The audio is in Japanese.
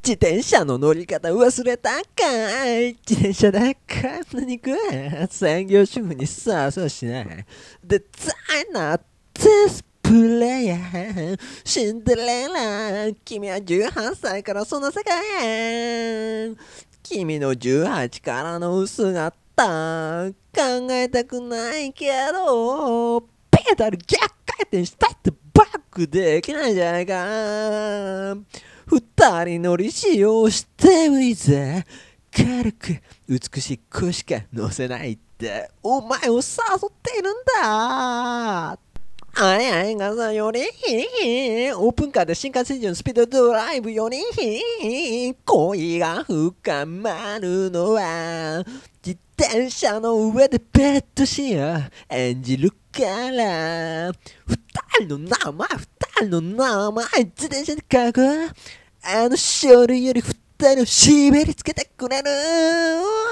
自転車の乗り方忘れたんかい。自転車だから何か専業主婦にさそうしない。デザイナーテスプレイヤーシンデレラ君は18歳からその世界へ。君の18からの姿考えたくないけどペダル逆回転したってバックできないじゃないか。二人乗りしようしてもいいぜ。軽く美しい子しか乗せないってお前を誘っているんだ。あれあれがさよりオープンカーで新幹線上のスピードドライブより恋が深まるのは自転車の上でベッドシーン演じるから。二人の名前自転車で書く。あの書類より二人を湿りつけてくれる。